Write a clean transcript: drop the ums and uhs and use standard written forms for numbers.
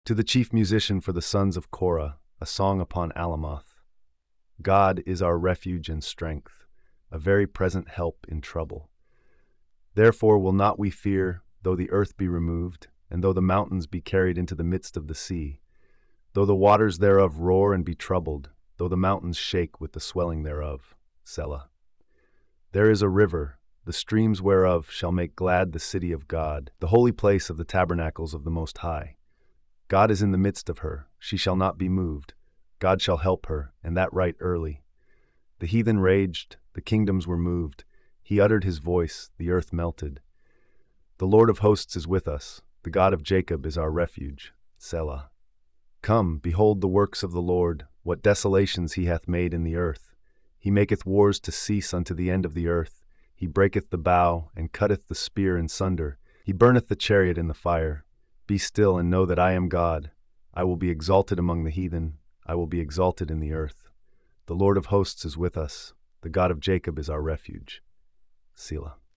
To the chief musician for the sons of Korah, a song upon Alamoth. God is our refuge and strength, a very present help in trouble. Therefore will not we fear, though the earth be removed, and though the mountains be carried into the midst of the sea, though the waters thereof roar and be troubled, though the mountains shake with the swelling thereof. Selah. There is a river, the streams whereof shall make glad the city of God, the holy place of the tabernacles of the Most High. God is in the midst of her, she shall not be moved. God shall help her, and that right early. The heathen raged, the kingdoms were moved. He uttered his voice, the earth melted. The Lord of hosts is with us, the God of Jacob is our refuge. Selah. Come, behold the works of the Lord, what desolations he hath made in the earth. He maketh wars to cease unto the end of the earth. He breaketh the bow, and cutteth the spear in sunder. He burneth the chariot in the fire. Be still and know that I am God. I will be exalted among the heathen. I will be exalted in the earth. The Lord of hosts is with us. The God of Jacob is our refuge. Selah.